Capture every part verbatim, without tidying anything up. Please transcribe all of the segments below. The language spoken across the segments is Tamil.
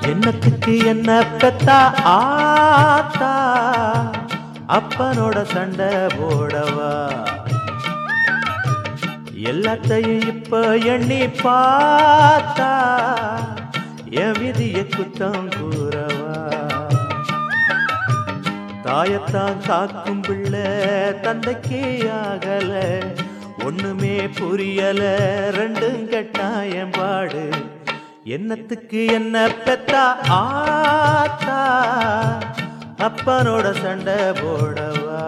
என்னத்துக்கு என்ன பெத்தா ஆத்தா அப்பனோட சண்டை போடவா எல்லாத்தையும் இப்ப எண்ணி பார்த்தா என் விதிய குத்தம் கூறவா தாயத்தான் காக்கும் பிள்ளை தந்தைக்கே ஆகல ஒண்ணுமே புரியல ரெண்டும் கட்டாயம் பாடு என்னத்துக்கு என்ன பெத்தா ஆத்தா அப்பனோட சண்டை போடவா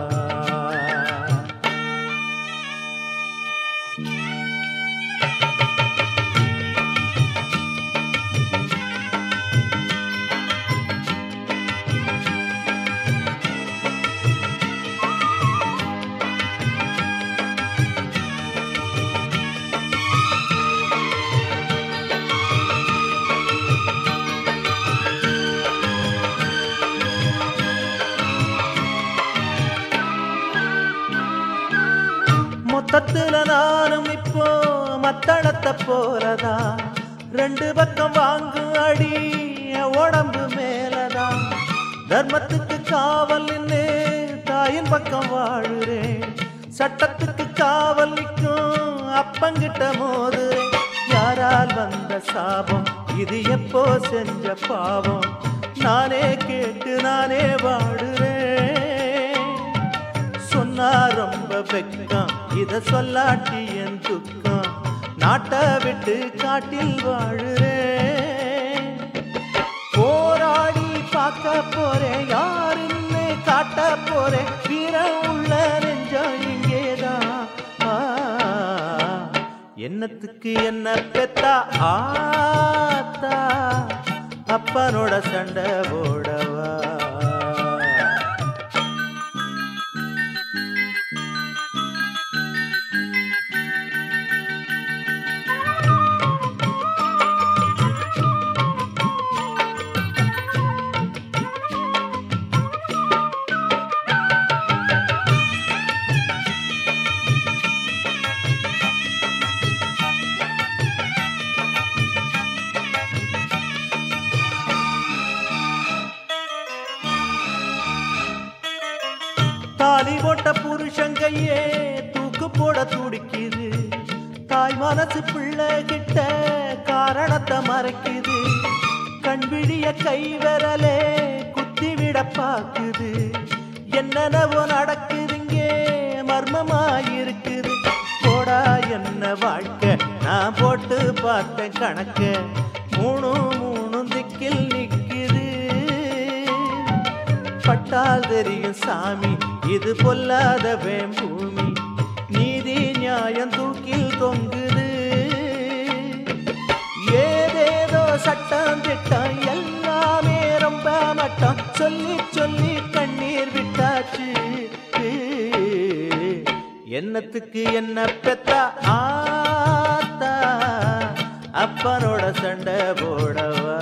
மொத்தத்துல நானும் இப்போ மத்தளத்தை போலதான் ரெண்டு பக்கம் வாங்கும் அடி உடம்பு மேலதான் தர்மத்துக்கு காவல் நின்று தாயின் பக்கம் வாழுறேன் சட்டத்துக்கு காவல் நிற்கும் அப்பங்கிட்ட மோதுறேன் யாரால் வந்த சாபம் இது எப்போ செஞ்ச பாவம் நானே கேட்டு நானே வாடுறேன் சொன்னா ரொம்ப வெக்கம் இத சொல்லாட்டி என் துக்கம் நாட்டை விட்டு காட்டில் வாழுறேன் போராடி பார்க்க போறேன் யாருன்னு காட்ட போறேன் வீரம் உள்ள நெஞ்சம் இங்கேதான் என்னத்துக்கு என்ன பெத்தா ஆத்தா அப்பனோட சண்டை போடவா தாலி போட்ட புருஷங்கையே தூக்கு போட துடிக்குது தாய் மனசு பிள்ளை கிட்ட காரணத்தை மறைக்குது கண்விழிய கை விரலே குத்தி விட பாக்குது என்னென்னவோ நடக்குதுங்க மர்மமாயிருக்குது போடா என்ன வாழ்க்கை நான் போட்டு பார்த்தேன் கணக்க மூணு மூணு திக்கில் நிக்குது பட்டால் தெரியும் சாமி இது பொல்லாத பூமி நீதி நியாயம் தூக்கில் தொங்குது ஏதேதோ சட்டம் திட்டம் எல்லாமே ரொம்ப மட்டம் சொல்லி சொல்லி கண்ணீர் விட்டாச்சு என்னத்துக்கு என்ன பெத்தா ஆத்தா அப்பனோட சண்டை போடவா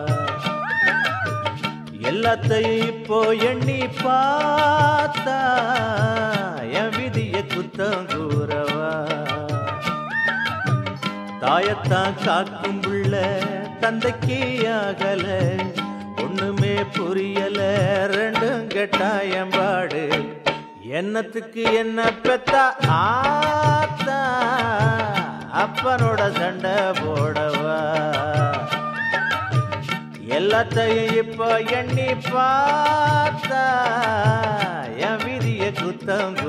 எல்லாத்தையும் இப்போ எண்ணி பார்த்தா என் விதிய குத்தம் கூறவா தாயத்தான் காக்கும் புள்ள தந்தைக்கு ஆகல ஒண்ணுமே புரியல ரெண்டும் கட்டாயம் பாடு என்னத்துக்கு என்ன பெத்தா ஆத்தா அப்பனோட சண்டை போடவா எல்லாத்தையும் இப்போ எண்ணி பார்த்தா என் விதிய குத்தம்